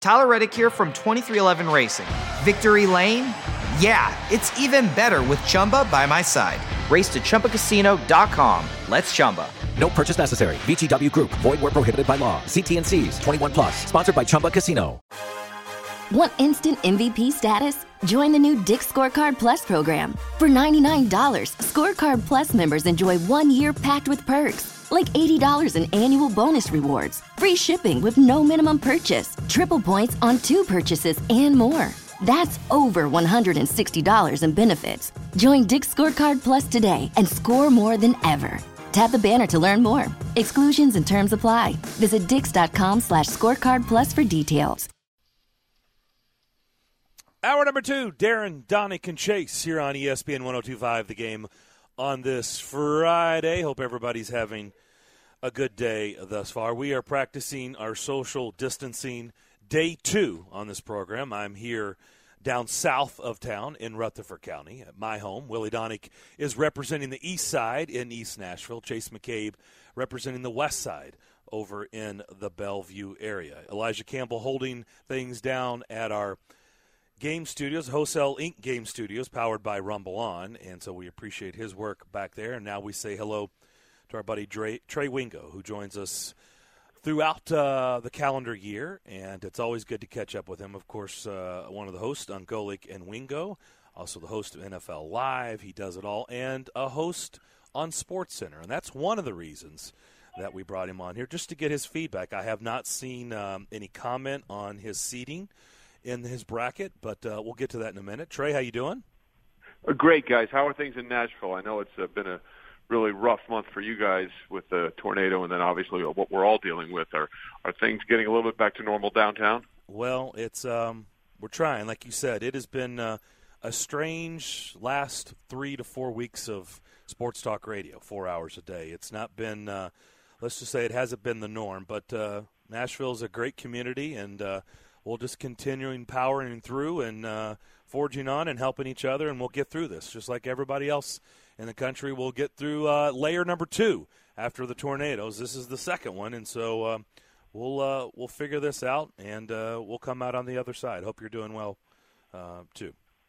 Tyler Reddick here from 2311 Racing. Victory Lane? Yeah, it's even better with Chumba by my side. Race to ChumbaCasino.com. Let's Chumba. No purchase necessary. VGW Group. Void where prohibited by law. See T&Cs. 21 plus. Sponsored by Chumba Casino. Want instant MVP status? Join the new Dick's Scorecard Plus program. For $99, Scorecard Plus members enjoy 1 year packed with perks, like $80 in annual bonus rewards, free shipping with no minimum purchase, triple points on 2 purchases, and more. That's over $160 in benefits. Join Dick's Scorecard Plus today and score more than ever. Tap the banner to learn more. Exclusions and terms apply. Visit dix.com/scorecard plus for details. Hour number 2, Darren, Donick, and Chase here on ESPN 102.5 The Game on this Friday. Hope everybody's having a good day thus far. We are practicing our social distancing day 2 on this program. I'm here down south of town in Rutherford County at my home. Willie Donick is representing the east side in East Nashville. Chase McCabe representing the west side over in the Bellevue area. Elijah Campbell holding things down at our game studios, Hosel Inc. game studios, powered by Rumble On, and so we appreciate his work back there. And now we say hello to our buddy Trey Wingo, who joins us throughout the calendar year, and it's always good to catch up with him. Of course, one of the hosts on Golic and Wingo, also the host of NFL Live. He does it all, and a host on SportsCenter, and that's one of the reasons that we brought him on here, just to get his feedback. I have not seen any comment on his seating in his bracket, but we'll get to that in a minute. Trey, how you doing? Great, guys. How are things in Nashville? I know it's been a really rough month for you guys with the tornado, and then obviously what we're all dealing with. Are things getting a little bit back to normal downtown? Well, it's we're trying. Like you said, it has been a strange last 3 to 4 weeks of sports talk radio, 4 hours a day. It's not been, let's just say it hasn't been the norm, but Nashville is a great community, and we'll just continuing powering through and forging on and helping each other, and we'll get through this just like everybody else in the country. We'll get through layer number 2 after the tornadoes. This is the second one, and so we'll figure this out, and we'll come out on the other side. Hope you're doing well, too.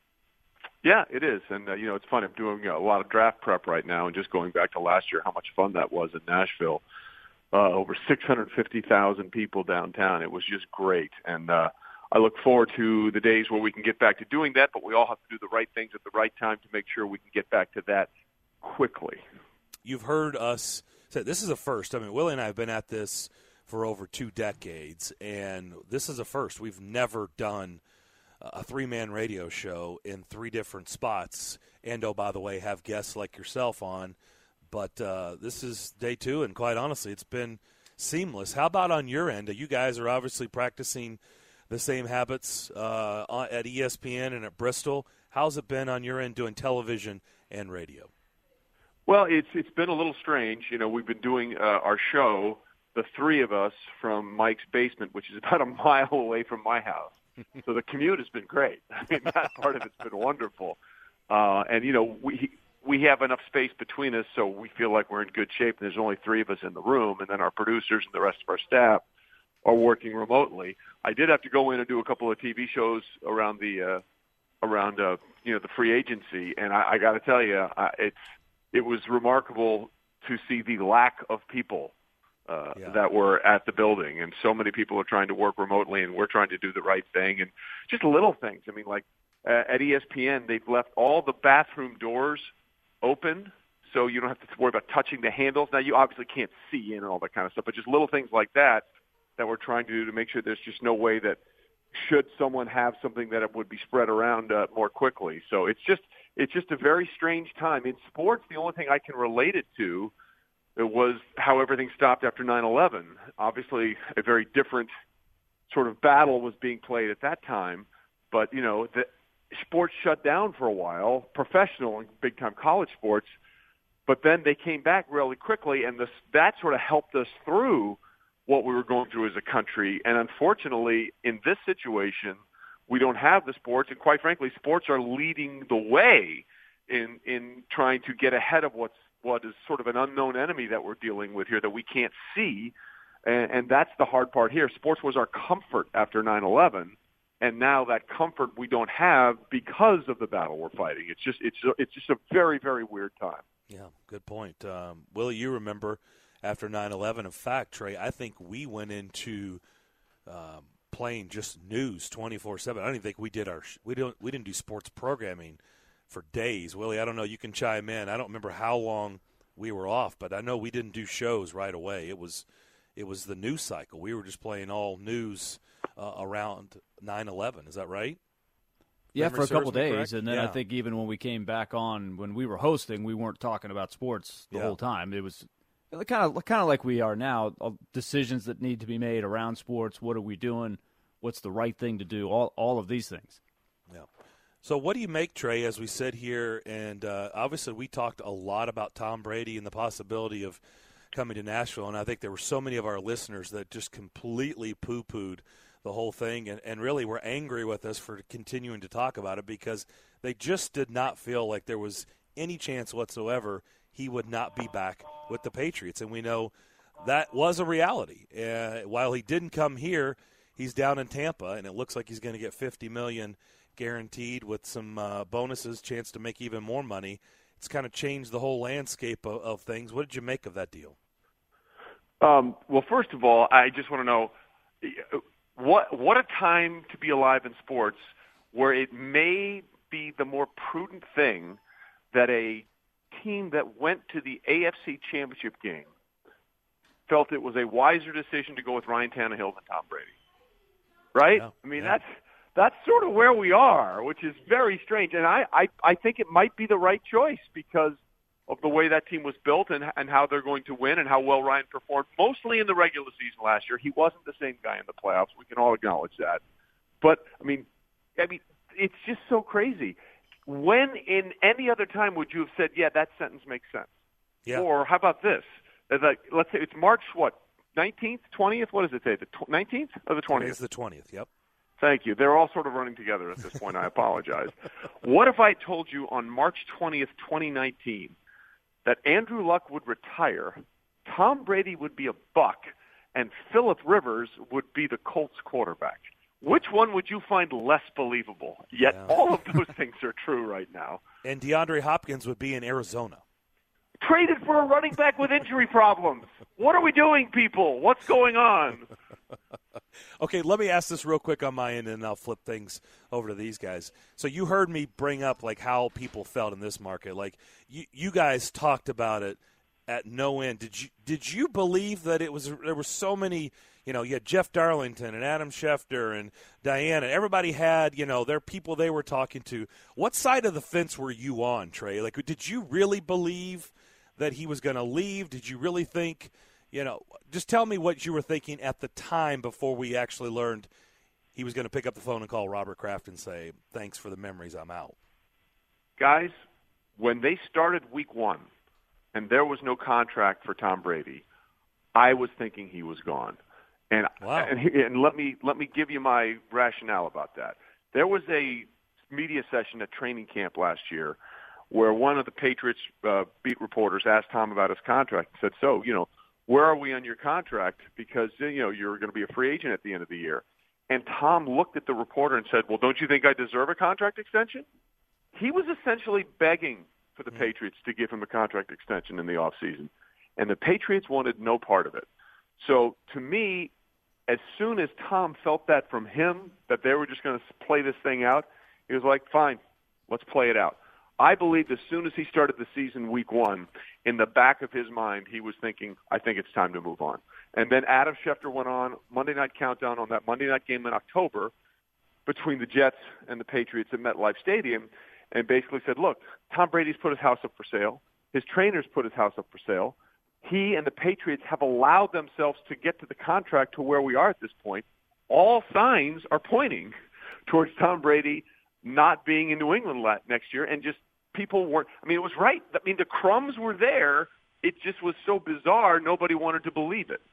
Yeah, it is, and it's fun. I'm doing a lot of draft prep right now, and just going back to last year, how much fun that was in Nashville. Over 650,000 people downtown. It was just great, and I look forward to the days where we can get back to doing that, but we all have to do the right things at the right time to make sure we can get back to that quickly. You've heard us say this is a first. I mean, Willie and I have been at this for over 2 decades, and this is a first. We've never done a 3-man radio show in 3 different spots, and, oh, by the way, have guests like yourself on. But this is day 2, and quite honestly, it's been seamless. How about on your end? You guys are obviously practicing the same habits at ESPN and at Bristol. How's it been on your end doing television and radio? Well, it's been a little strange. We've been doing our show, the 3 of us, from Mike's basement, which is about a mile away from my house. So the commute has been great. I mean, that part of it's been wonderful. And we have enough space between us, so we feel like we're in good shape. There's only 3 of us in the room, and then our producers and the rest of our staff are working remotely. I did have to go in and do a couple of TV shows around the free agency, and I got to tell you, it was remarkable to see the lack of people that were at the building, and so many people are trying to work remotely, and we're trying to do the right thing, and just little things. I mean, like at ESPN, they've left all the bathroom doors open, so you don't have to worry about touching the handles. Now, you obviously can't see in and all that kind of stuff, but just little things like that we're trying to do to make sure there's just no way that should someone have something that it would be spread around more quickly. So it's just a very strange time. In sports, the only thing I can relate it to was how everything stopped after 9/11. Obviously, a very different sort of battle was being played at that time, but, the sports shut down for a while, professional and big-time college sports, but then they came back really quickly, and that sort of helped us through what we were going through as a country. And unfortunately, in this situation, we don't have the sports, and quite frankly, sports are leading the way in trying to get ahead of what is sort of an unknown enemy that we're dealing with here that we can't see. And that's the hard part here. Sports was our comfort after 9/11, and now that comfort we don't have because of the battle we're fighting. It's just a very, very weird time. Yeah, good point. Willie, you remember after 9/11. In fact, Trey, I think we went into playing just news 24/7. I don't even think we did we didn't do sports programming for days. Willie, I don't know. You can chime in. I don't remember how long we were off, but I know we didn't do shows right away. It was the news cycle. We were just playing all news around 9/11. Is that right? Yeah, Memory for a couple serves me days, correct? and then Yeah. I think even when we came back on, when we were hosting, we weren't talking about sports the whole time. It was kind of like we are now. Decisions that need to be made around sports. What are we doing? What's the right thing to do? All of these things. Yeah. So what do you make, Trey, as we sit here? And obviously we talked a lot about Tom Brady and the possibility of coming to Nashville, and I think there were so many of our listeners that just completely poo-pooed the whole thing and really were angry with us for continuing to talk about it because they just did not feel like there was any chance whatsoever he would not be back with the Patriots. And we know that was a reality. While he didn't come here, he's down in Tampa, and it looks like he's going to get $50 million guaranteed with some bonuses, chance to make even more money. It's kind of changed the whole landscape of things. What did you make of that deal? Well, first of all, I just want to know what a time to be alive in sports where it may be the more prudent thing that a team that went to the AFC Championship game felt it was a wiser decision to go with Ryan Tannehill than Tom Brady. Right? Yeah. I mean, that's sort of where we are, which is very strange. And I think it might be the right choice because of the way that team was built and how they're going to win and how well Ryan performed, mostly in the regular season last year. He wasn't the same guy in the playoffs. We can all acknowledge that. But, I mean, it's just so crazy. When in any other time would you have said, yeah, that sentence makes sense? Yeah. Or how about this? Let's say it's March, 19th, 20th? What does it say, the 19th or the 20th? It's the 20th, yep. Thank you. They're all sort of running together at this point. I apologize. What if I told you on March 20th, 2019, that Andrew Luck would retire, Tom Brady would be a Buck, and Phillip Rivers would be the Colts quarterback? Which one would you find less believable? Yet all of those things are true right now. And DeAndre Hopkins would be in Arizona. Traded for a running back with injury problems. What are we doing, people? What's going on? Okay, let me ask this real quick on my end, and I'll flip things over to these guys. So you heard me bring up like how people felt in this market. Like you guys talked about it at no end. Did you believe that there were so many? You know, you had Jeff Darlington and Adam Schefter and Diana. Everybody had their people they were talking to. What side of the fence were you on, Trey? Like, did you really believe that he was going to leave? Did you really think? Just tell me what you were thinking at the time before we actually learned he was going to pick up the phone and call Robert Kraft and say, thanks for the memories, I'm out. Guys, when they started week one and there was no contract for Tom Brady, I was thinking he was gone. And, wow. and let me give you my rationale about that. There was a media session at training camp last year where one of the Patriots beat reporters asked Tom about his contract and said, so, where are we on your contract? Because, you're going to be a free agent at the end of the year. And Tom looked at the reporter and said, well, don't you think I deserve a contract extension? He was essentially begging for the Patriots to give him a contract extension in the offseason. And the Patriots wanted no part of it. So to me, as soon as Tom felt that from him, that they were just going to play this thing out, he was like, fine, let's play it out. I believe as soon as he started the season week one, in the back of his mind, he was thinking, I think it's time to move on. And then Adam Schefter went on Monday Night Countdown on that Monday night game in October between the Jets and the Patriots at MetLife Stadium and basically said, look, Tom Brady's put his house up for sale. His trainers put his house up for sale. He and the Patriots have allowed themselves to get to the contract to where we are at this point. All signs are pointing towards Tom Brady not being in New England next year, and just people weren't – it was right. The crumbs were there. It just was so bizarre, nobody wanted to believe it.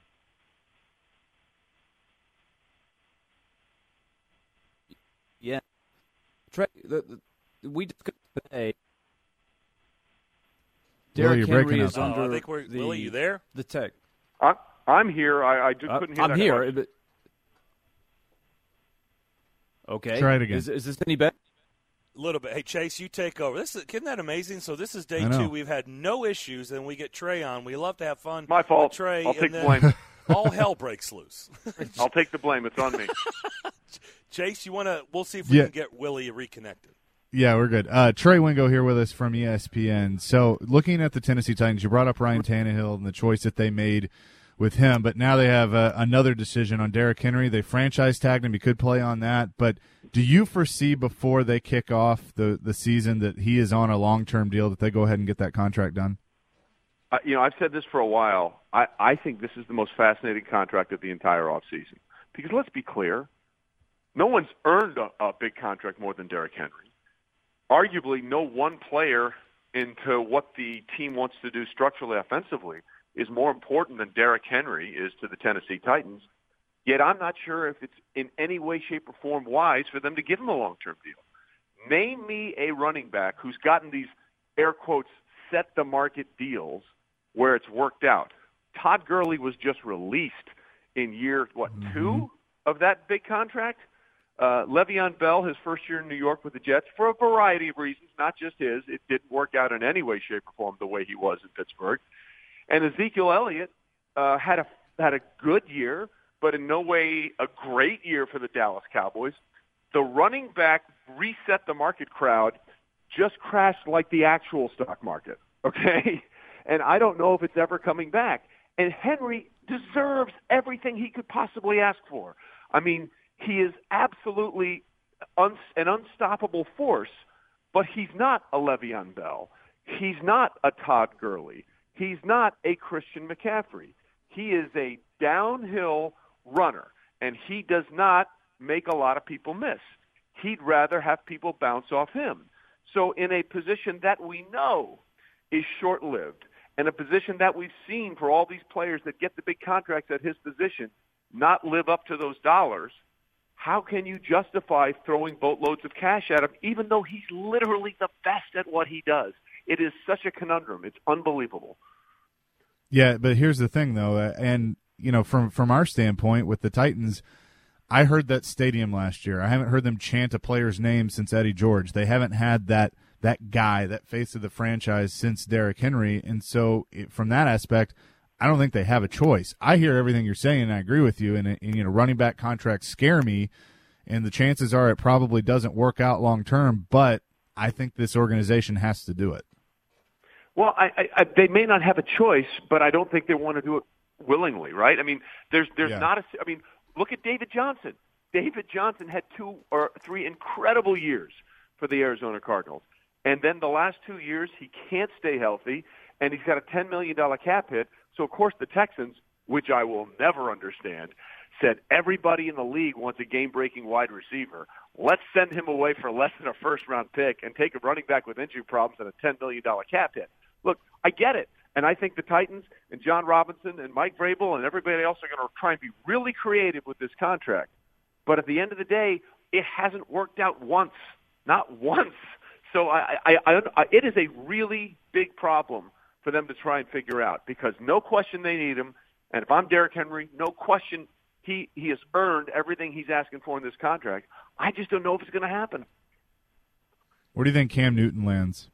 Yeah. Trey, we discussed today. Derrick Henry is under Willie, you there? the tech. I'm here. I just couldn't hear I'm that here. question. Okay. Try it again. Is this any better? A little bit. Hey, Chase, you take over. Isn't that amazing? So this is day I know. 2. We've had no issues, and we get Trey on. We love to have fun. My fault. with Trey, I'll take and the then blame. all hell breaks loose. I'll take the blame. It's on me. Chase, you want to? We'll see if we Yeah. can get Willie reconnected. Yeah, we're good. Trey Wingo here with us from ESPN. So looking at the Tennessee Titans, you brought up Ryan Tannehill and the choice that they made with him, but now they have another decision on Derrick Henry. They franchise tagged him. He could play on that, but do you foresee before they kick off the season that he is on a long-term deal, that they go ahead and get that contract done? I've said this for a while. I think this is the most fascinating contract of the entire offseason. Because let's be clear, no one's earned a big contract more than Derrick Henry. Arguably, no one player into what the team wants to do structurally offensively is more important than Derrick Henry is to the Tennessee Titans. Yet I'm not sure if it's in any way, shape, or form wise for them to give him a long-term deal. Name me a running back who's gotten these, air quotes, set-the-market deals where it's worked out. Todd Gurley was just released in year, 2 of that big contract? Le'Veon Bell, his first year in New York with the Jets, for a variety of reasons, not just his. It didn't work out in any way, shape, or form the way he was in Pittsburgh. And Ezekiel Elliott had a good year, but in no way a great year for the Dallas Cowboys. The running back reset the market crowd just crashed like the actual stock market, okay? And I don't know if it's ever coming back. And Henry deserves everything he could possibly ask for. I mean, he is absolutely an unstoppable force, but he's not a Le'Veon Bell. He's not a Todd Gurley. He's not a Christian McCaffrey. He is a downhill runner, and he does not make a lot of people miss. He'd rather have people bounce off him. So in a position that we know is short-lived, and a position that we've seen for all these players that get the big contracts at his position not live up to those dollars, how can you justify throwing boatloads of cash at him, even though he's literally the best at what he does? It is such a conundrum. It's unbelievable. Yeah, but here's the thing, though, and from our standpoint with the Titans, I heard that stadium last year. I haven't heard them chant a player's name since Eddie George. They haven't had that guy, that face of the franchise, since Derrick Henry, and so from that aspect, I don't think they have a choice. I hear everything you're saying, and I agree with you. And running back contracts scare me, and the chances are it probably doesn't work out long term. But I think this organization has to do it. Well, they may not have a choice, but I don't think they want to do it willingly, right? I mean, there's not a. I mean, look at David Johnson. David Johnson had 2 or 3 incredible years for the Arizona Cardinals, and then the last 2 years he can't stay healthy, and he's got a $10 million cap hit. So, of course, the Texans, which I will never understand, said everybody in the league wants a game-breaking wide receiver. Let's send him away for less than a first-round pick and take a running back with injury problems and a $10 million cap hit. Look, I get it. And I think the Titans and John Robinson and Mike Vrabel and everybody else are going to try and be really creative with this contract. But at the end of the day, it hasn't worked out once. Not once. So it is a really big problem for them to try and figure out, because no question they need him. And if I'm Derrick Henry, no question he has earned everything he's asking for in this contract. I just don't know if it's going to happen. Where do you think Cam Newton lands?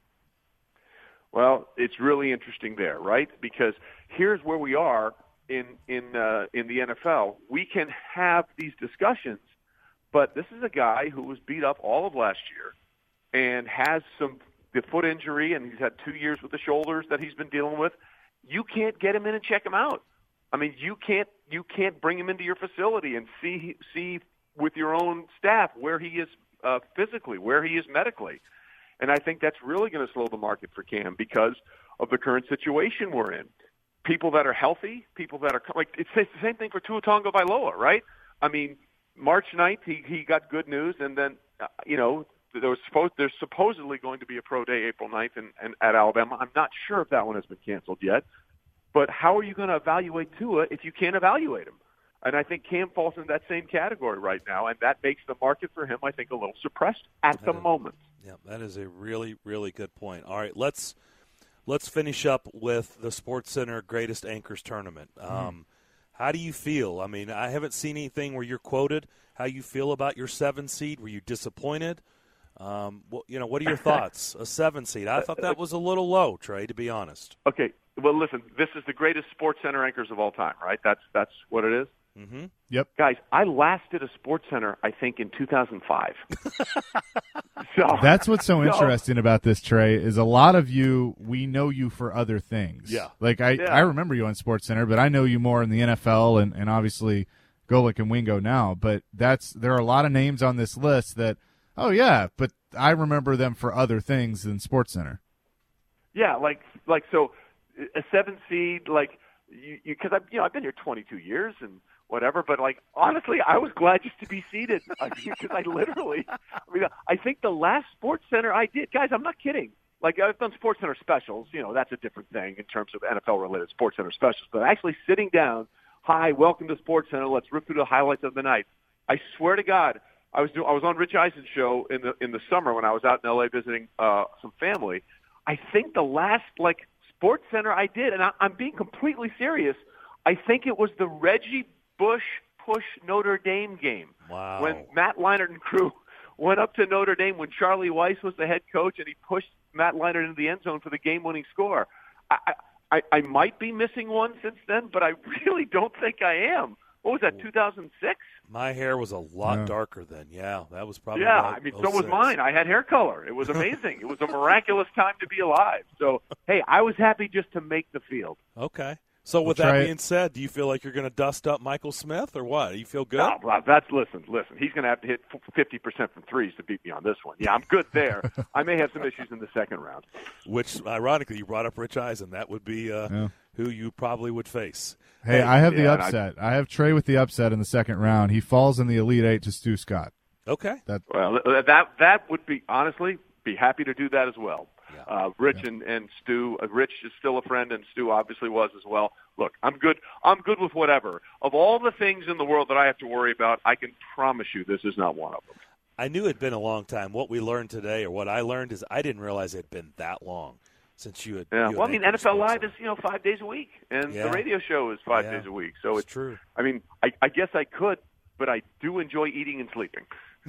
Well, it's really interesting there, right? Because here's where we are in the NFL. We can have these discussions, but this is a guy who was beat up all of last year and has the foot injury, and he's had 2 years with the shoulders that he's been dealing with. You can't get him in and check him out. I mean, you can't bring him into your facility and see with your own staff where he is physically, where he is medically. And I think that's really going to slow the market for Cam because of the current situation we're in. People that are healthy, people that are like, it's the same thing for Tua Tagovailoa, right? I mean, March 9th he got good news, and then there's supposedly going to be a pro day April 9th and at Alabama. I'm not sure if that one has been canceled yet. But how are you going to evaluate Tua if you can't evaluate him? And I think Cam falls in that same category right now, and that makes the market for him, I think, a little suppressed at the moment. Yeah, that is a really, really good point. All right, let's finish up with the SportsCenter Greatest Anchors Tournament. How do you feel? I mean, I haven't seen anything where you're quoted how you feel about your 7 seed. Were you disappointed? What are your thoughts? A 7 seed. I thought that was a little low, Trey, to be honest. Okay. Well, listen, this is the greatest SportsCenter anchors of all time, right? That's what it is? Mm-hmm. Yep. Guys, I last did a SportsCenter, I think, in 2005. That's what's so interesting about this, Trey, is a lot of you, we know you for other things. Yeah. Like, I remember you on SportsCenter, but I know you more in the NFL and obviously Golic and Wingo now. But there are a lot of names on this list that, oh, yeah, but I remember them for other things than SportsCenter. Yeah, like so a 7 seed, like, because I've been here 22 years and whatever, but like honestly, I was glad just to be seated because I think the last SportsCenter I did, guys, I'm not kidding. Like I've done SportsCenter specials, that's a different thing in terms of NFL related SportsCenter specials, but actually sitting down, hi, welcome to SportsCenter, let's rip through the highlights of the night. I swear to God, I was on Rich Eisen's show in the summer when I was out in LA visiting some family. I think the last SportsCenter I did, and I'm being completely serious, I think it was the Reggie Bush push Notre Dame game. Wow. When Matt Leinart and crew went up to Notre Dame when Charlie Weiss was the head coach and he pushed Matt Leinart into the end zone for the game-winning score. I might be missing one since then, but I really don't think I am. What was that, 2006? My hair was a lot darker then. Yeah, that was probably so was mine. I had hair color. It was amazing. It was a miraculous time to be alive. So, hey, I was happy just to make the field. Okay. So with that being said, do you feel like you're going to dust up Michael Smith or what? Do you feel good? No, listen. He's going to have to hit 50% from threes to beat me on this one. Yeah, I'm good there. I may have some issues in the second round. Which, ironically, you brought up Rich Eisen. That would be who you probably would face. Hey, I have the upset. I have Trey with the upset in the second round. He falls in the Elite Eight to Stu Scott. Okay. That would be, honestly, be happy to do that as well. Yeah. Rich and Stu. Rich is still a friend, and Stu obviously was as well. Look, I'm good with whatever. Of all the things in the world that I have to worry about, I can promise you this is not one of them. I knew it had been a long time. What we learned today, or what I learned, is I didn't realize it had been that long since you had. Yeah. Well, I mean, NFL Live is 5 days a week, and the radio show is 5 days a week. So it's true. I mean, I guess I could, but I do enjoy eating and sleeping.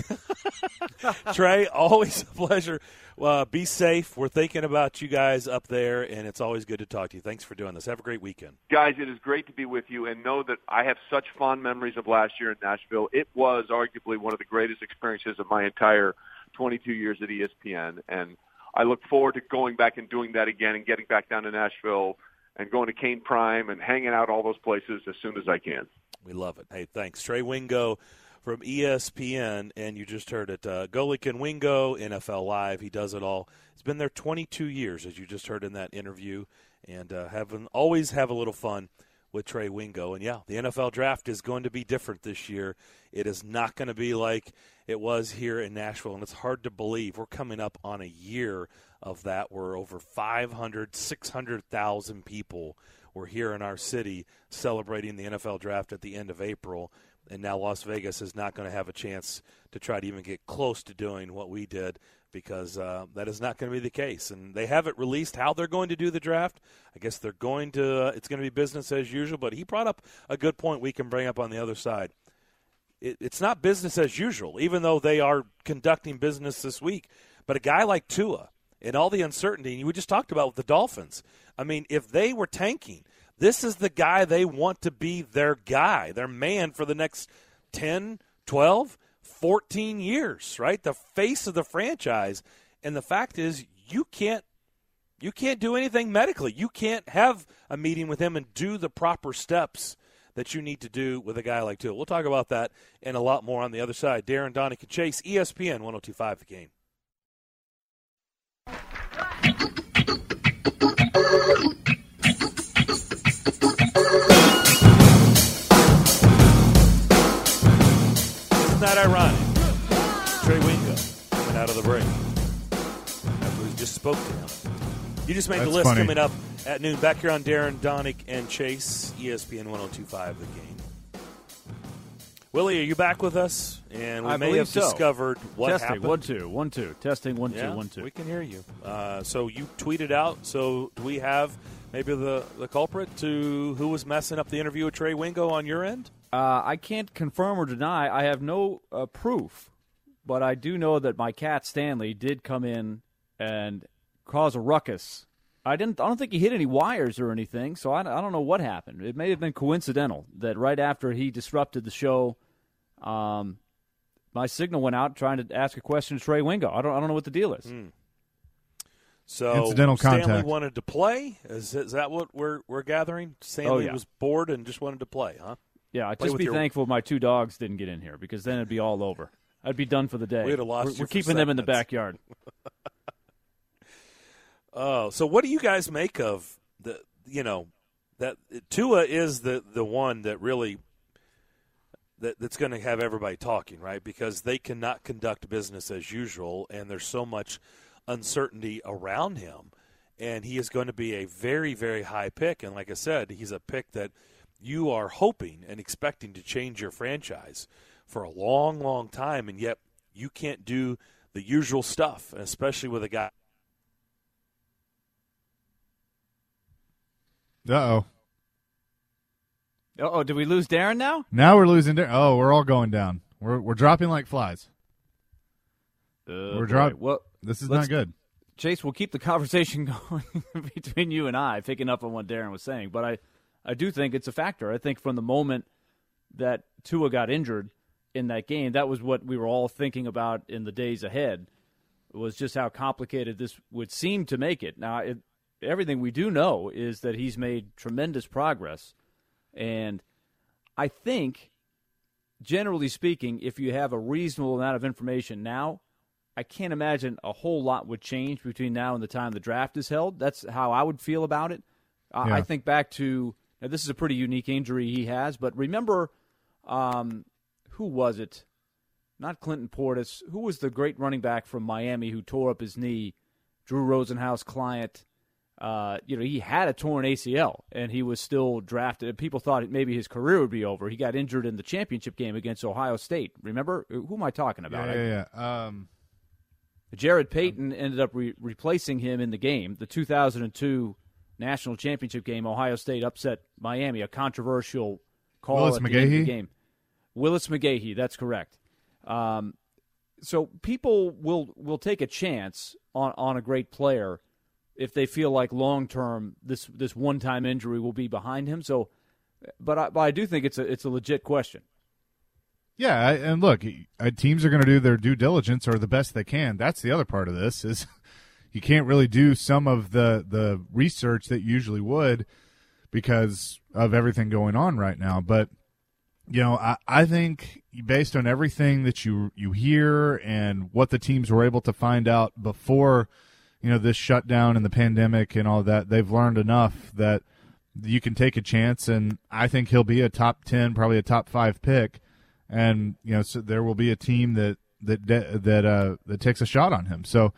Trey, always a pleasure. Be safe. We're thinking about you guys up there, and it's always good to talk to you. Thanks for doing this. Have a great weekend. Guys, it is great to be with you, and know that I have such fond memories of last year in Nashville. It was arguably one of the greatest experiences of my entire 22 years at ESPN, and I look forward to going back and doing that again and getting back down to Nashville and going to Kane Prime and hanging out all those places as soon as I can. We love it. Hey, thanks. Trey Wingo from ESPN, and you just heard it. Golic and Wingo, NFL Live. He does it all. He's been there 22 years, as you just heard in that interview, and always have a little fun with Trey Wingo. And, yeah, the NFL Draft is going to be different this year. It is not going to be like it was here in Nashville, and it's hard to believe. We're coming up on a year of that where over 600,000 people were here in our city celebrating the NFL Draft at the end of April. And now Las Vegas is not going to have a chance to try to even get close to doing what we did because that is not going to be the case. And they haven't released how they're going to do the draft. I guess they're going to it's going to be business as usual. But he brought up a good point we can bring up on the other side. It's not business as usual, even though they are conducting business this week. But a guy like Tua and all the uncertainty we just talked about with the Dolphins, I mean, if they were tanking, this is the guy they want to be their guy, their man for the next 10, 12, 14 years, right? The face of the franchise. And the fact is you can't do anything medically. You can't have a meeting with him and do the proper steps that you need to do with a guy like Tua. We'll talk about that and a lot more on the other side. Darren Donick and Chase, ESPN 102.5 The Game. Isn't that ironic? Trey Wingo coming out of the break after we just spoke to him. You just made the list. Funny. Coming up at noon. Back here on Darren, Donick, and Chase, ESPN 102.5 The Game. Willie, are you back with us? And we may have discovered what happened. 1 2 1 2 testing 1 2 1 2. We can hear you. So you tweeted out. So do we have maybe the culprit to who was messing up the interview with Trey Wingo on your end? I can't confirm or deny. I have no proof, but I do know that my cat Stanley did come in and cause a ruckus. I don't think he hit any wires or anything, so I don't know what happened. It may have been coincidental that right after he disrupted the show, my signal went out trying to ask a question to Trey Wingo. I don't know what the deal is. So incidental Stanley contact. wanted to play. Is that what we're gathering? Stanley was bored and just wanted to play, huh? Yeah, just be thankful my two dogs didn't get in here because then it'd be all over. I'd be done for the day. We'd have lost We're keeping them in the backyard. Oh, so what do you guys make of that Tua is the one that really that's going to have everybody talking, right? Because they cannot conduct business as usual, and there's so much uncertainty around him, and he is going to be a very, very high pick. And like I said, he's a pick that you are hoping and expecting to change your franchise for a long, long time, and yet you can't do the usual stuff, especially with a guy. Uh-oh. Uh-oh, did we lose Darren now? Now we're losing Darren. Oh, we're all going down. We're dropping like flies. We're dropping. Well, this is not good. Chase, we'll keep the conversation going between you and I, picking up on what Darren was saying. But I do think it's a factor. I think from the moment that Tua got injured in that game, that was what we were all thinking about in the days ahead, was just how complicated this would seem to make it. Now, everything we do know is that he's made tremendous progress. And I think, generally speaking, if you have a reasonable amount of information now, I can't imagine a whole lot would change between now and the time the draft is held. That's how I would feel about it. Yeah. I think back to, now this is a pretty unique injury he has, but remember, who was it? Not Clinton Portis. Who was the great running back from Miami who tore up his knee? Drew Rosenhaus' client. He had a torn ACL, and he was still drafted. People thought maybe his career would be over. He got injured in the championship game against Ohio State. Remember? Who am I talking about? Yeah. Jared Payton ended up replacing him in the game. The 2002 national championship game, Ohio State upset Miami, a controversial call Willis at the end of the McGahee? game. Willis McGahee, that's correct. So people will take a chance on a great player if they feel like long-term this one-time injury will be behind him. So, but I do think it's a legit question. Yeah, and look, teams are going to do their due diligence or the best they can. That's the other part of this is you can't really do some of the research that you usually would because of everything going on right now. But, I think based on everything that you hear and what the teams were able to find out before – this shutdown and the pandemic and all that, they've learned enough that you can take a chance, and I think he'll be a top 10, probably a top 5 pick, and so there will be a team that takes a shot on him. So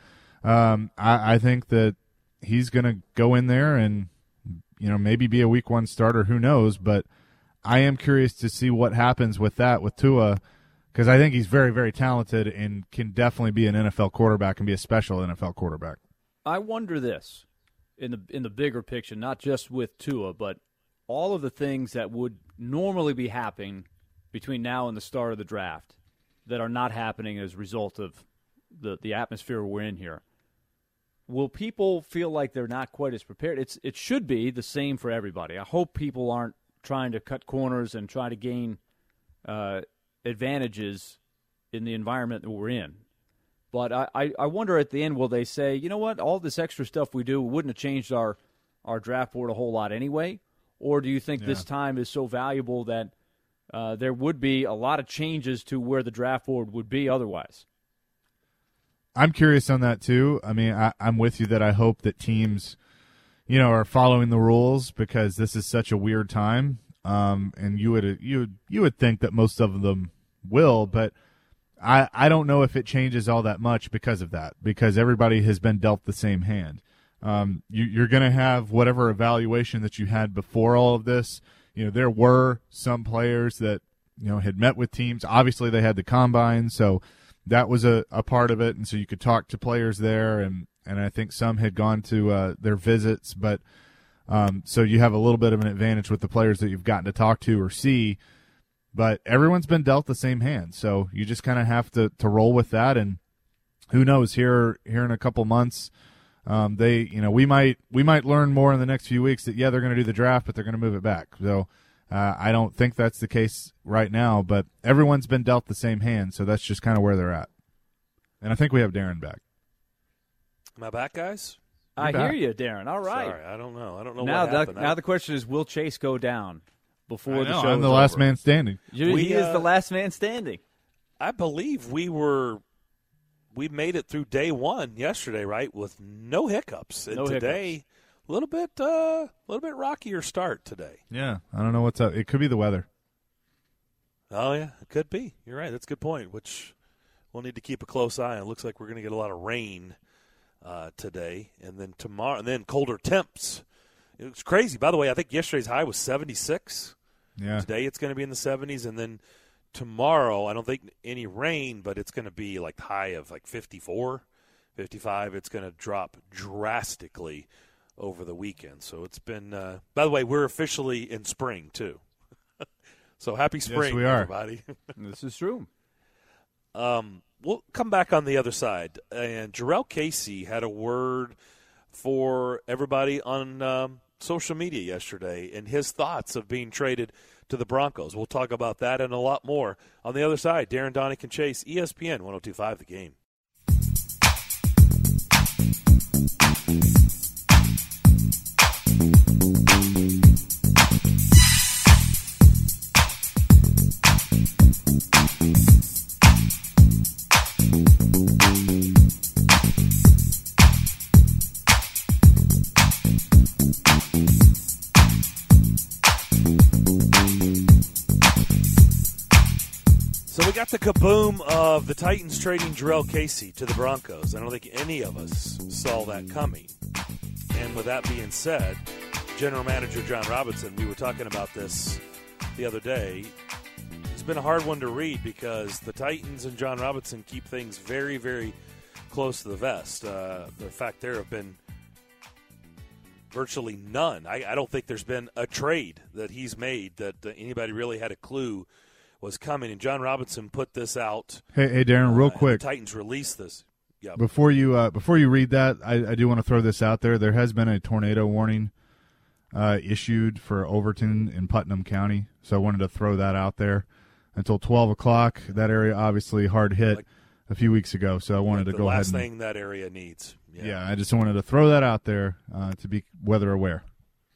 I think that he's going to go in there and maybe be a week 1 starter. Who knows? But I am curious to see what happens with Tua, because I think he's very, very talented and can definitely be an NFL quarterback and be a special NFL quarterback. I wonder this in the bigger picture, not just with Tua, but all of the things that would normally be happening between now and the start of the draft that are not happening as a result of the atmosphere we're in here. Will people feel like they're not quite as prepared? It should be the same for everybody. I hope people aren't trying to cut corners and try to gain advantages in the environment that we're in. But I wonder at the end, will they say, you know what, all this extra stuff we do wouldn't have changed our draft board a whole lot anyway? Or do you think this time is so valuable that there would be a lot of changes to where the draft board would be otherwise? I'm curious on that too. I mean, I'm with you that I hope that teams, are following the rules because this is such a weird time. And you would think that most of them will, but I don't know if it changes all that much because of that, because everybody has been dealt the same hand. You're going to have whatever evaluation that you had before all of this. There were some players that, had met with teams. Obviously, they had the combine, so that was a part of it, and so you could talk to players there, and I think some had gone to their visits. But So you have a little bit of an advantage with the players that you've gotten to talk to or see. But everyone's been dealt the same hand, so you just kind of have to roll with that. And who knows, here in a couple months, we might learn more in the next few weeks that they're going to do the draft, but they're going to move it back. So I don't think that's the case right now. But everyone's been dealt the same hand, so that's just kind of where they're at. And I think we have Darren back. Am I back, guys? I hear you, Darren. All right. Sorry, I don't know. Now what happened. Now the question is, will Chase go down before the show? I'm the last man standing. He is the last man standing. I believe we made it through day one yesterday, right, with no hiccups. And today, a little bit rockier start today. Yeah, I don't know what's up. It could be the weather. Oh yeah, it could be. You're right. That's a good point. Which we'll need to keep a close eye on. It looks like we're going to get a lot of rain today, and then tomorrow, and then colder temps. It was crazy. By the way, I think yesterday's high was 76. Yeah. Today it's going to be in the 70s, and then tomorrow I don't think any rain, but it's going to be like high of like 54, 55. It's going to drop drastically over the weekend. So it's been. By the way, we're officially in spring too. So happy spring, yes, we are. everybody. This is true. We'll come back on the other side. And Jurrell Casey had a word for everybody on social media yesterday and his thoughts of being traded to the Broncos. We'll talk about that and a lot more on the other side. Darren Donick and Chase, ESPN 102.5 The Game. So we got the kaboom of the Titans trading Jurrell Casey to the Broncos. I don't think any of us saw that coming. And with that being said, General Manager John Robinson, we were talking about this the other day. It's been a hard one to read because the Titans and John Robinson keep things very, very close to the vest. In fact, there have been virtually none. I don't think there's been a trade that he's made that anybody really had a clue was coming. And John Robinson put this out. Hey, Darren, real quick. The Titans released this. Yep. Before you read that, I do want to throw this out there. There has been a tornado warning issued for Overton in Putnam County, so I wanted to throw that out there. Until 12 o'clock, that area obviously hard hit a few weeks ago, so I wanted to go ahead. The last thing that area needs. Yeah, I just wanted to throw that out there to be weather aware.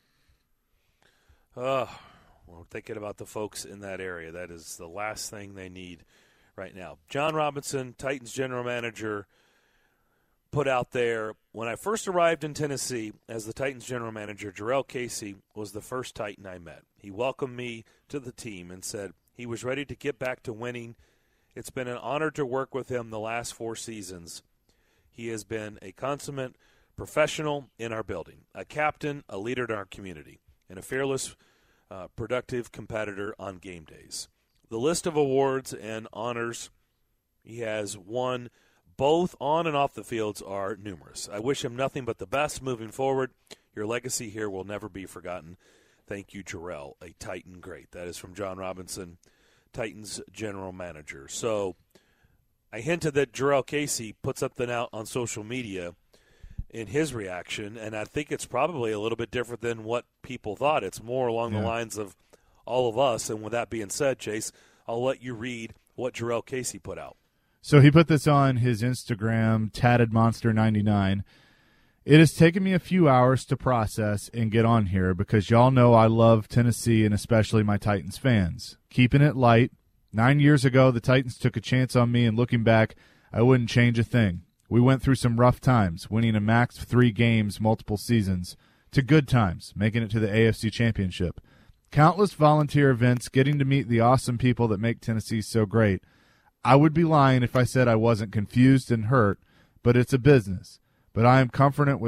We're thinking about the folks in that area. That is the last thing they need right now. John Robinson, Titans general manager, put out there, when I first arrived in Tennessee as the Titans general manager, Jurrell Casey was the first Titan I met. He welcomed me to the team and said he was ready to get back to winning. It's been an honor to work with him the last 4 seasons. He has been a consummate professional in our building, a captain, a leader in our community, and a fearless, productive competitor on game days. The list of awards and honors he has won both on and off the fields are numerous. I wish him nothing but the best moving forward. Your legacy here will never be forgotten. Thank you, Jurrell, a Titan great. That is from John Robinson, Titans general manager. So I hinted that Jurrell Casey put something out on social media in his reaction, and I think it's probably a little bit different than what people thought. It's more along the lines of all of us. And with that being said, Chase, I'll let you read what Jurrell Casey put out. So he put this on his Instagram, TattedMonster99. It has taken me a few hours to process and get on here because y'all know I love Tennessee and especially my Titans fans. Keeping it light. 9 years ago, the Titans took a chance on me, and looking back, I wouldn't change a thing. We went through some rough times, winning a max of 3 games multiple seasons, to good times, making it to the AFC Championship. Countless volunteer events, getting to meet the awesome people that make Tennessee so great. I would be lying if I said I wasn't confused and hurt, but it's a business. But I am comforted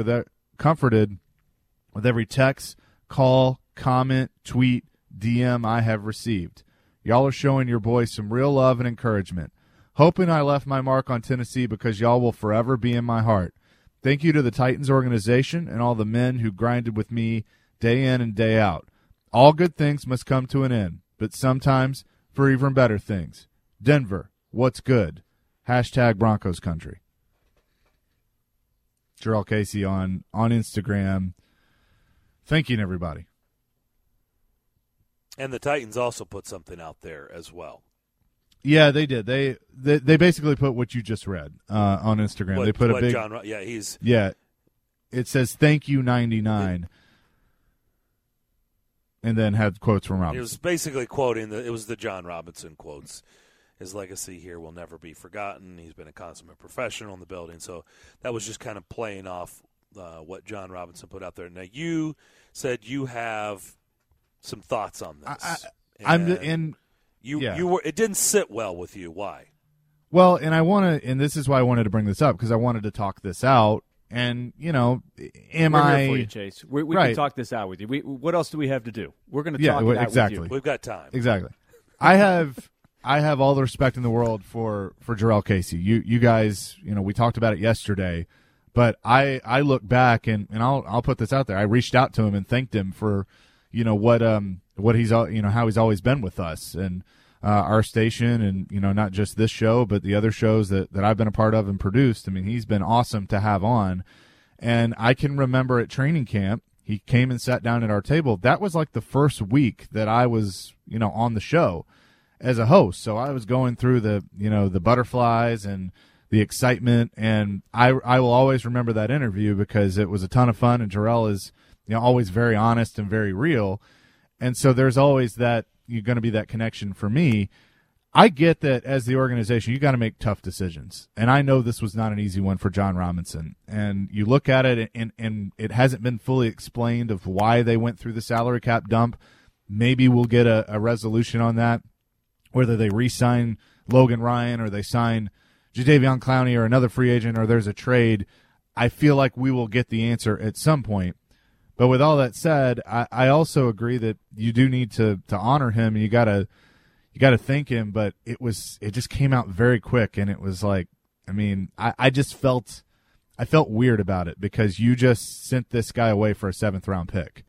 with every text, call, comment, tweet, DM I have received. Y'all are showing your boys some real love and encouragement. Hoping I left my mark on Tennessee because y'all will forever be in my heart. Thank you to the Titans organization and all the men who grinded with me day in and day out. All good things must come to an end, but sometimes for even better things. Denver, what's good? # Broncos country. Jurrell Casey on Instagram, thanking everybody. And the Titans also put something out there as well. Yeah, they did. They basically put what you just read on Instagram. They put a big John, he's It says thank you 99, and then had quotes from Robinson. It was basically quoting it was the John Robinson quotes. His legacy here will never be forgotten. He's been a consummate professional in the building. So that was just kind of playing off what John Robinson put out there. Now, you said you have some thoughts on this. It didn't sit well with you. Why? Well, and this is why I wanted to bring this up, because I wanted to talk this out. And, you know, We're here for you, Chase. We can talk this out with you. What else do we have to do? We're going to talk it out exactly. with you. We've got time. Exactly. I have all the respect in the world for Jurrell Casey. You guys, you know, we talked about it yesterday, but I look back and I'll put this out there. I reached out to him and thanked him for, you know, what he's, you know, how he's always been with us and our station, and, you know, not just this show, but the other shows that I've been a part of and produced. I mean, he's been awesome to have on. And I can remember at training camp, he came and sat down at our table. That was like the first week that I was, you know, on the show as a host. So I was going through the, you know, the butterflies and the excitement. And I will always remember that interview because it was a ton of fun. And Jurrell is, you know, always very honest and very real. And so there's always that, you're going to be that connection for me. I get that as the organization, you got to make tough decisions. And I know this was not an easy one for John Robinson. And you look at it, and it hasn't been fully explained of why they went through the salary cap dump. Maybe we'll get a resolution on that, whether they re-sign Logan Ryan or they sign Jadeveon Clowney or another free agent or there's a trade. I feel like we will get the answer at some point. But with all that said, I also agree that you do need to honor him. You gotta thank him. But it just came out very quick, and it was like, I mean, I felt weird about it because you just sent this guy away for a 7th round pick,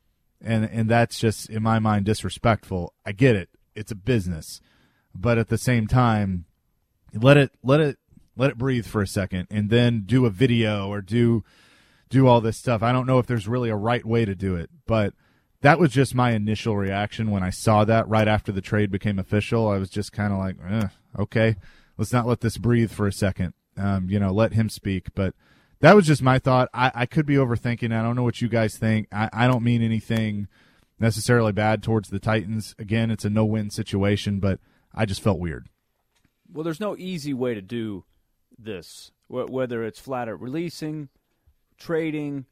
and that's just in my mind disrespectful. I get it; it's a business, but at the same time, let it breathe for a second, and then do a video or do all this stuff. I don't know if there's really a right way to do it, but that was just my initial reaction when I saw that right after the trade became official. I was just kind of like, okay, let's not let this breathe for a second. You know, let him speak. But that was just my thought. I could be overthinking. I don't know what you guys think. I don't mean anything necessarily bad towards the Titans. Again, it's a no-win situation, but I just felt weird. Well, there's no easy way to do this, whether it's flat out releasing, trading,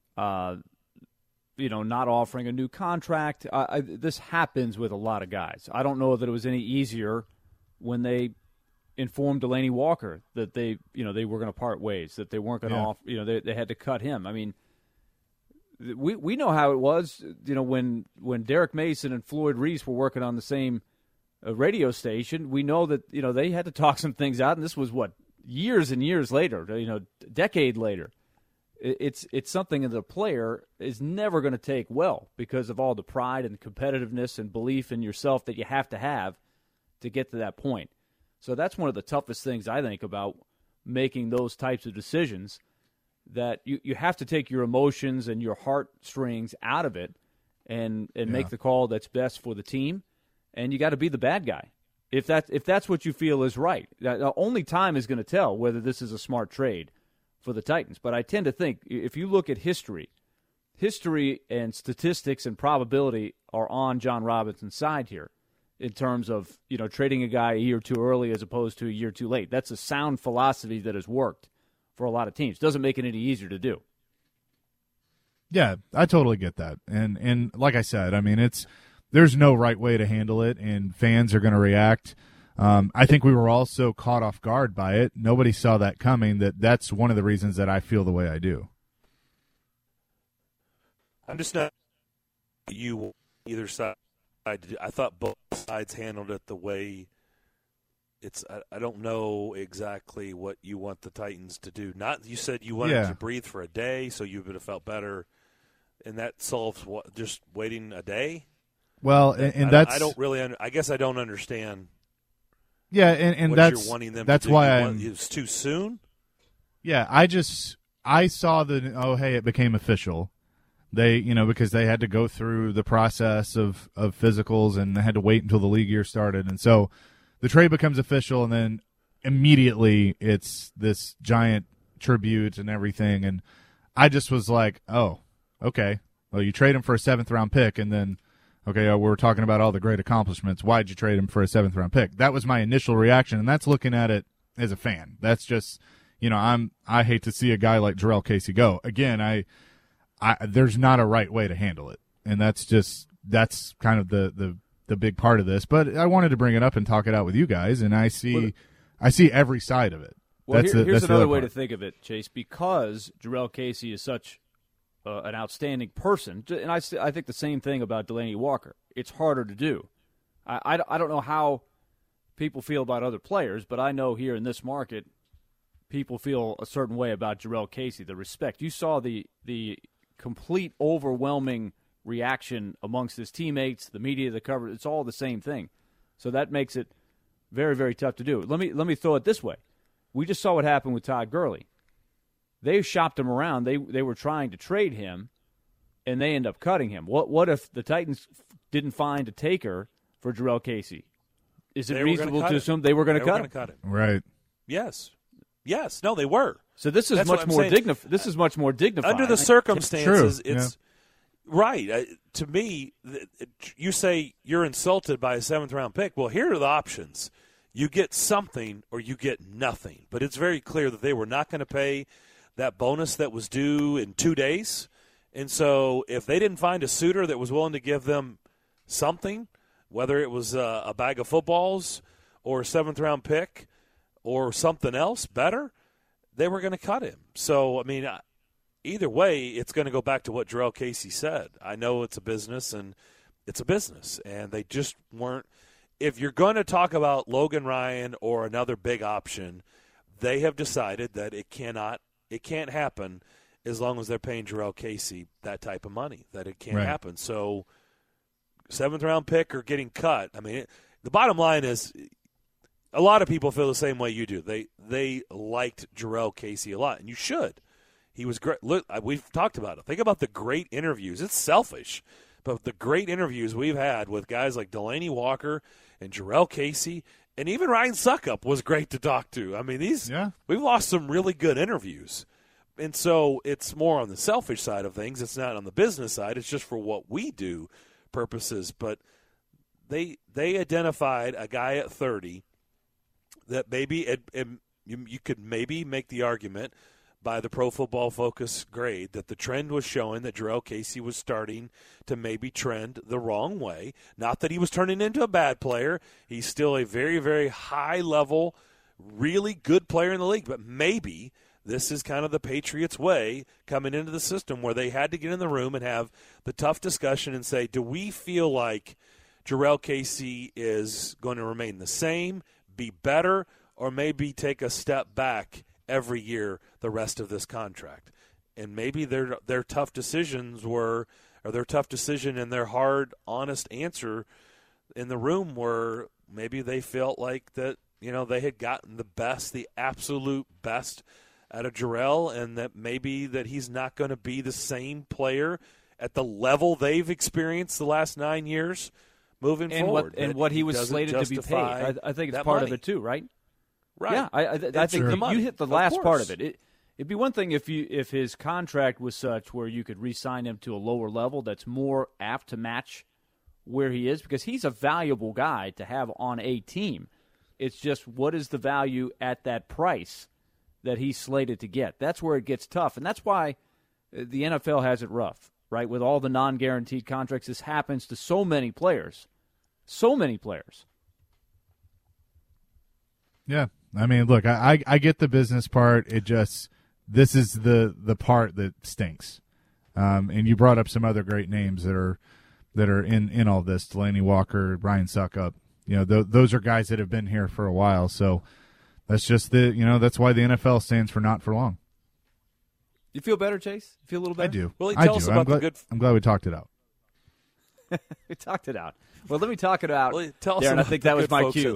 you know, not offering a new contract. This happens with a lot of guys. I don't know that it was any easier when they informed Delanie Walker that they were going to part ways, that they weren't going to offer, you know, they had to cut him. I mean, we know how it was, you know, when Derek Mason and Floyd Reese were working on the same radio station. We know that, you know, they had to talk some things out, and this was years and years later, you know, decade later. It's something that the player is never going to take well because of all the pride and competitiveness and belief in yourself that you have to get to that point. So that's one of the toughest things I think about making those types of decisions, that you have to take your emotions and your heartstrings out of it and make the call that's best for the team, and you got to be the bad guy. If that's what you feel is right. Only time is going to tell whether this is a smart trade for the Titans. But I tend to think if you look at history and statistics and probability are on John Robinson's side here in terms of, you know, trading a guy a year too early as opposed to a year too late. That's a sound philosophy that has worked for a lot of teams. Doesn't make it any easier to do. Yeah, I totally get that. And like I said, I mean, there's no right way to handle it, and fans are going to react. I think we were all so caught off guard by it. Nobody saw that coming. That's one of the reasons that I feel the way I do. I'm just not you either side. I thought both sides handled it the way it's. I don't know exactly what you want the Titans to do. You said you wanted to breathe for a day, so you would have felt better. And that solves what? Just waiting a day? Well, and that's I don't really. I guess I don't understand. Yeah, and what that's you're wanting them that's to do. why it's too soon. Yeah, I saw it became official. They because they had to go through the process of physicals and they had to wait until the league year started, and so the trade becomes official, and then immediately it's this giant tribute and everything, and I just was like, oh, okay. Well, you trade him for a 7th-round pick, and then, okay, we're talking about all the great accomplishments. Why'd you trade him for a 7th-round pick? That was my initial reaction, and that's looking at it as a fan. That's just, I hate to see a guy like Jurrell Casey go. Again, I there's not a right way to handle it, and that's kind of the big part of this. But I wanted to bring it up and talk it out with you guys, and I see every side of it. Well, here's another way to think of it, Chase, because Jurrell Casey is such an outstanding person, and I think the same thing about Delanie Walker. It's harder to do. I don't know how people feel about other players, but I know here in this market, people feel a certain way about Jurrell Casey, the respect. You saw the complete overwhelming reaction amongst his teammates, the media, the cover. It's all the same thing. So that makes it very, very tough to do. Let me throw it this way. We just saw what happened with Todd Gurley. They shopped him around. They were trying to trade him, and they end up cutting him. What if the Titans didn't find a taker for Jurrell Casey? Is it reasonable to assume they were going to cut him? Right. Yes. No, they were. So this is much more dignified. This is much more dignified under the circumstances. It's right. To me, you say you're insulted by a 7th-round pick. Well, here are the options. You get something or you get nothing. But it's very clear that they were not going to pay that bonus that was due in 2 days. And so if they didn't find a suitor that was willing to give them something, whether it was a bag of footballs or a 7th-round pick or something else better, they were going to cut him. So, I mean, either way, it's going to go back to what Jurrell Casey said. I know it's a business, and they just weren't. If you're going to talk about Logan Ryan or another big option, they have decided that it can't happen as long as they're paying Jurrell Casey that type of money, that it can't happen. So 7th-round pick or getting cut, I mean, the bottom line is a lot of people feel the same way you do. They liked Jurrell Casey a lot, and you should. He was great. Look, we've talked about it. Think about the great interviews. It's selfish, but the great interviews we've had with guys like Delanie Walker and Jurrell Casey, and even Ryan Suckup was great to talk to. I mean, we've lost some really good interviews. And so it's more on the selfish side of things. It's not on the business side. It's just for what we do purposes. But they identified a guy at 30 that maybe you could maybe make the argument by the Pro Football Focus grade that the trend was showing that Jurrell Casey was starting to maybe trend the wrong way. Not that he was turning into a bad player. He's still a very, very high-level, really good player in the league. But maybe this is kind of the Patriots' way coming into the system where they had to get in the room and have the tough discussion and say, do we feel like Jurrell Casey is going to remain the same, be better, or maybe take a step back every year the rest of this contract? And maybe their tough decisions their tough decision and their hard, honest answer in the room were maybe they felt like that, they had gotten the absolute best out of Jurrell, and that maybe that he's not going to be the same player at the level they've experienced the last 9 years moving forward. What he was slated to be paid. I think it's part of it too, right? Right. Yeah, I think you hit the last part of it. It'd be one thing if his contract was such where you could re-sign him to a lower level that's more apt to match where he is, because he's a valuable guy to have on a team. It's just what is the value at that price that he's slated to get. That's where it gets tough, and that's why the NFL has it rough, right? With all the non-guaranteed contracts, this happens to so many players. So many players. Yeah. I mean, look, I get the business part. This is the part that stinks. And you brought up some other great names that are in all this. Delanie Walker, Ryan Suckup. Those are guys that have been here for a while. So that's just that's why the NFL stands for not for long. You feel better, Chase? You feel a little better? I do. Well, I tell do. us about the good. I'm glad we talked it out. We talked it out. Well, let me talk it out. Well, tell us Darren, I about think the that was good my folks cue.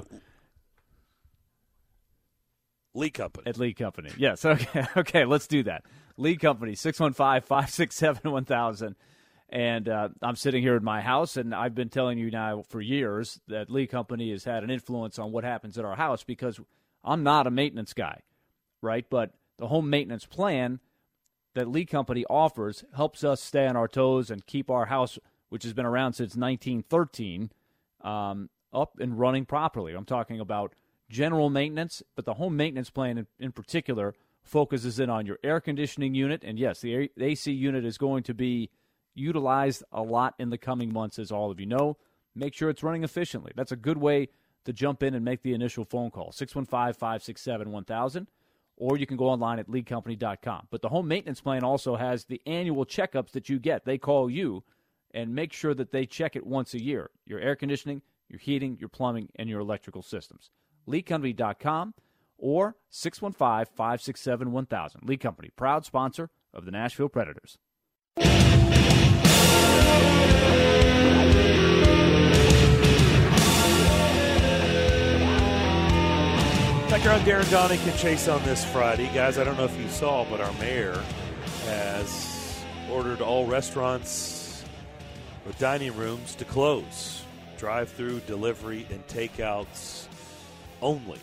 Lee Company. At Lee Company. Yes. Okay, let's do that. Lee Company, 615-567-1000. And I'm sitting here in my house, and I've been telling you now for years that Lee Company has had an influence on what happens at our house because I'm not a maintenance guy, right? But the home maintenance plan that Lee Company offers helps us stay on our toes and keep our house, which has been around since 1913, up and running properly. I'm talking about general maintenance, but the home maintenance plan in particular focuses in on your air conditioning unit. And yes, the AC unit is going to be utilized a lot in the coming months, as all of you know. Make sure it's running efficiently. That's a good way to jump in and make the initial phone call, 615-567-1000, or you can go online at leecompany.com. But the home maintenance plan also has the annual checkups that you get. They call you and make sure that they check it once a year, your air conditioning, your heating, your plumbing, and your electrical systems. LeeCompany.com or 615-567-1000. Lee Company, proud sponsor of the Nashville Predators. Back around Darren, Donick, and Chase on this Friday. Guys, I don't know if you saw, but our mayor has ordered all restaurants with dining rooms to close. Drive-through, delivery, and takeouts only.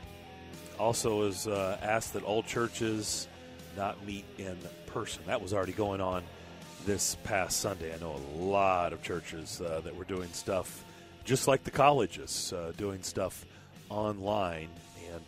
Also has asked that all churches not meet in person. That was already going on this past Sunday. I know a lot of churches that were doing stuff just like the colleges, doing stuff online. And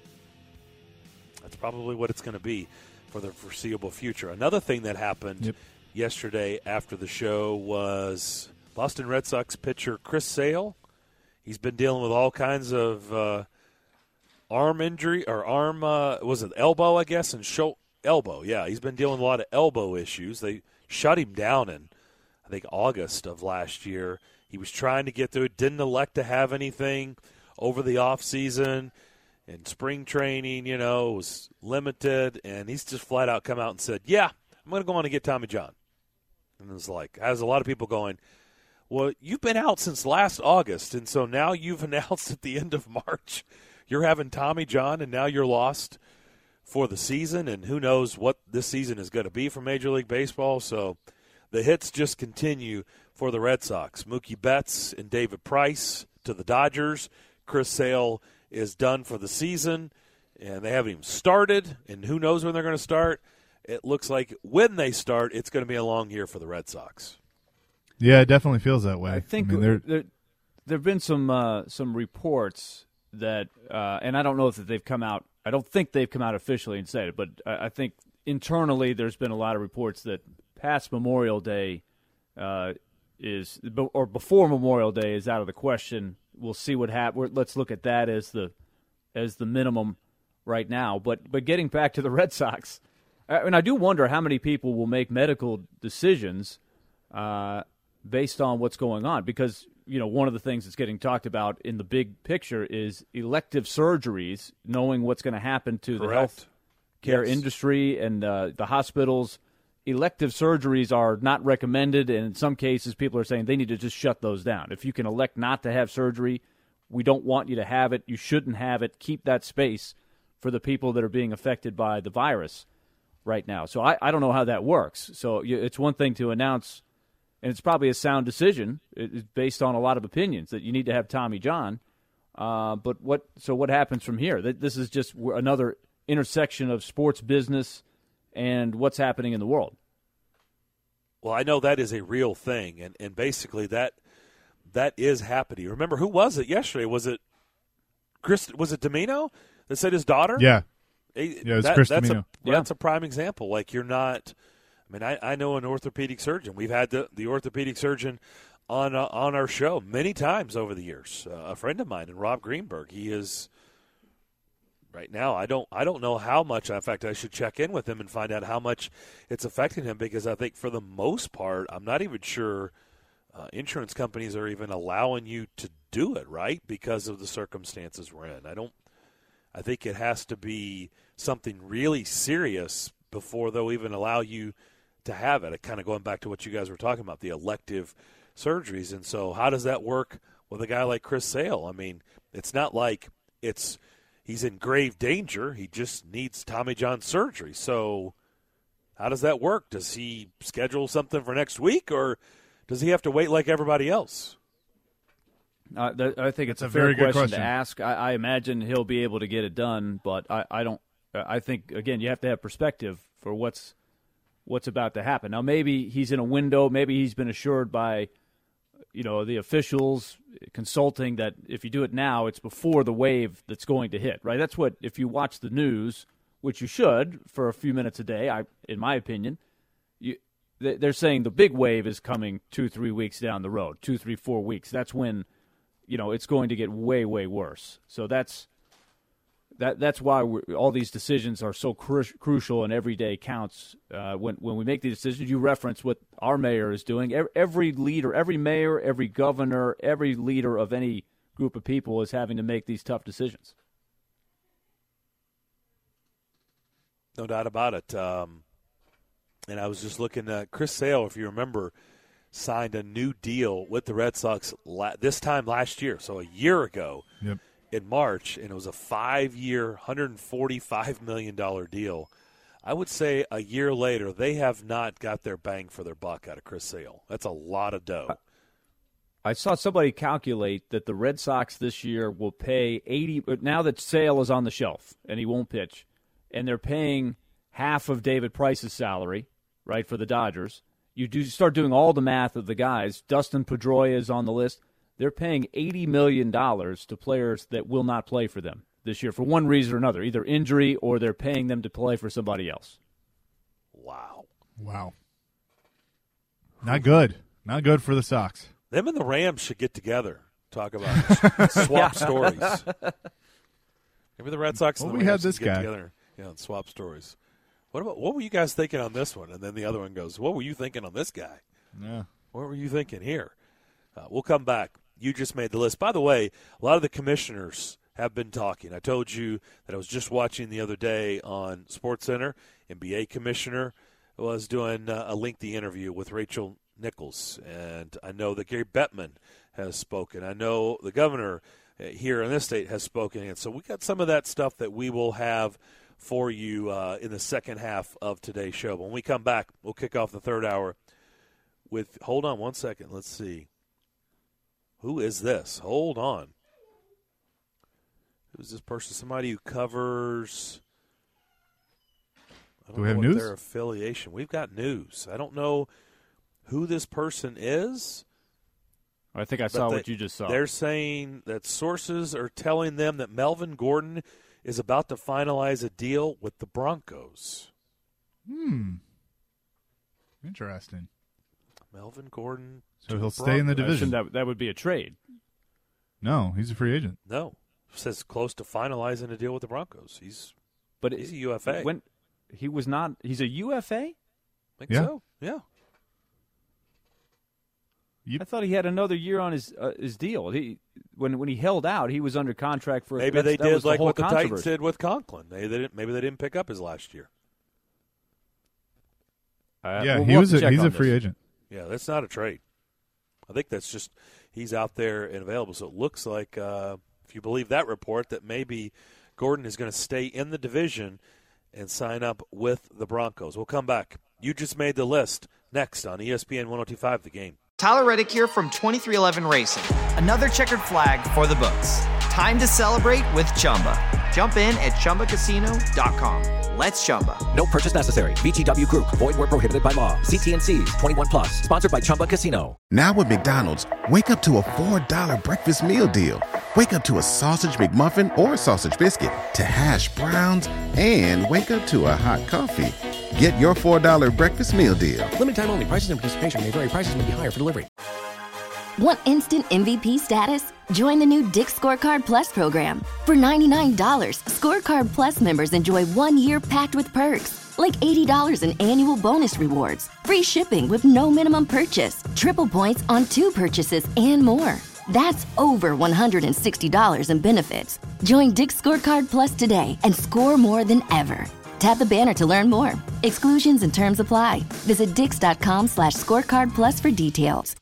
that's probably what it's going to be for the foreseeable future. Another thing that happened yesterday after the show was Boston Red Sox pitcher Chris Sale. He's been dealing with all kinds of arm injury or was it elbow, I guess, and elbow. Yeah, he's been dealing with a lot of elbow issues. They shut him down in, I think, August of last year. He was trying to get through it, didn't elect to have anything over the off season. And spring training, was limited, and he's just flat out come out and said, yeah, I'm going to go on and get Tommy John. And it's like, has a lot of people going, well, you've been out since last August, and so now you've announced at the end of March you're having Tommy John, and now you're lost for the season, and who knows what this season is going to be for Major League Baseball. So the hits just continue for the Red Sox. Mookie Betts and David Price to the Dodgers. Chris Sale is done for the season, and they haven't even started, and who knows when they're going to start. It looks like when they start, it's going to be a long year for the Red Sox. Yeah, it definitely feels that way. I think there have been some reports that, and I don't know if they've come out. I don't think they've come out officially and said it, but I think internally there's been a lot of reports that past Memorial Day before Memorial Day is out of the question. We'll see what happens. Let's look at that as the minimum right now. But getting back to the Red Sox, I do wonder how many people will make medical decisions based on what's going on. Because one of the things that's getting talked about in the big picture is elective surgeries, knowing what's going to happen to the health care industry and the hospitals. Elective surgeries are not recommended, and in some cases people are saying they need to just shut those down. If you can elect not to have surgery, we don't want you to have it. You shouldn't have it. Keep that space for the people that are being affected by the virus right now. So I don't know how that works. So it's one thing to announce, and it's probably a sound decision. It's based on a lot of opinions that you need to have Tommy John. But what happens from here? This is just another intersection of sports business and what's happening in the world. Well, I know that is a real thing, and basically that is happening. Remember, who was it yesterday? Was it Chris? Was it Domino that said his daughter? Yeah. It was Chris Domino. That's a prime example. Like, you're not – I mean, I know an orthopedic surgeon. We've had the orthopedic surgeon on our show many times over the years. A friend of mine, and Rob Greenberg, he is – right now, I don't know how much. In fact, I should check in with him and find out how much it's affecting him, because I think for the most part, I'm not even sure insurance companies are even allowing you to do it, right, because of the circumstances we're in. I think it has to be something really serious before they'll even allow you to have it. Kind of going back to what you guys were talking about, the elective surgeries. And so how does that work with a guy like Chris Sale? I mean, it's not like he's in grave danger. He just needs Tommy John surgery. So how does that work? Does he schedule something for next week, or does he have to wait like everybody else? I think it's a very good question to ask. I imagine he'll be able to get it done, but I don't. I think, again, you have to have perspective for what's about to happen. Now, maybe he's in a window. Maybe he's been assured by, the officials consulting that if you do it now, it's before the wave that's going to hit, right? That's what, if you watch the news, which you should for a few minutes a day, in my opinion, they're saying the big wave is coming 2-3 weeks down the road, 2-3-4 weeks. That's when, it's going to get way, way worse. So that's why all these decisions are so crucial and every day counts. When we make these decisions, you reference what our mayor is doing. Every leader, every mayor, every governor, every leader of any group of people is having to make these tough decisions. No doubt about it. And I was just looking at Chris Sale, if you remember, signed a new deal with the Red Sox this time last year, so a year ago. Yep. In March, and it was a 5-year, $145 million deal. I would say a year later, they have not got their bang for their buck out of Chris Sale. That's a lot of dough. I saw somebody calculate that the Red Sox this year will pay $80 now that Sale is on the shelf and he won't pitch, and they're paying half of David Price's salary, right, for the Dodgers. You start doing all the math of the guys. Dustin Pedroia is on the list. They're paying $80 million to players that will not play for them this year for one reason or another, either injury or they're paying them to play for somebody else. Wow. Not good. Not good for the Sox. Them and the Rams should get together, talk about swap stories. Maybe the Red Sox and the Rams had this get guy together and swap stories. What were you guys thinking on this one? And then the other one goes, what were you thinking on this guy? Yeah. What were you thinking here? We'll come back. You just made the list. By the way, a lot of the commissioners have been talking. I told you that I was just watching the other day on SportsCenter. NBA commissioner was doing a lengthy interview with Rachel Nichols, and I know that Gary Bettman has spoken. I know the governor here in this state has spoken, and so we got some of that stuff that we will have for you in the second half of today's show. But when we come back, we'll kick off the third hour with – hold on one second. Let's see. Who is this? Hold on. Who's this person? Somebody who covers – I don't Do we have know news? Their affiliation. We've got news. I don't know who this person is. I think I saw what you just saw. They're saying that sources are telling them that Melvin Gordon is about to finalize a deal with the Broncos. Interesting. Melvin Gordon. So he'll stay in the division. That would be a trade. No, he's a free agent. No. Says close to finalizing a deal with the Broncos. He's a UFA. When he was not, he's a UFA? I think so. Yeah. I thought he had another year on his deal. When he held out, he was under contract for. Maybe they did like what the Titans did with Conklin. Maybe they didn't pick up his last year. He's a free agent. Yeah, that's not a trade. I think that's just he's out there and available. So it looks like, if you believe that report, that maybe Gordon is going to stay in the division and sign up with the Broncos. We'll come back. You just made the list. Next on ESPN 102.5 The Game. Tyler Reddick here from 2311 Racing. Another checkered flag for the books. Time to celebrate with Chumba. Jump in at ChumbaCasino.com. Let's Chumba. No purchase necessary. VGW Group. Void where prohibited by law. See T's. 21 plus. Sponsored by Chumba Casino. Now with McDonald's, wake up to a $4 breakfast meal deal. Wake up to a sausage McMuffin or sausage biscuit, to hash browns, and wake up to a hot coffee. Get your $4 breakfast meal deal. Limited time only. Prices and participation may vary. Prices may be higher for delivery. Want instant MVP status? Join the new Dick's Scorecard Plus program. For $99, Scorecard Plus members enjoy 1 year packed with perks, like $80 in annual bonus rewards, free shipping with no minimum purchase, triple points on 2 purchases, and more. That's over $160 in benefits. Join Dick's Scorecard Plus today and score more than ever. Tap the banner to learn more. Exclusions and terms apply. Visit dix.com/scorecardplus for details.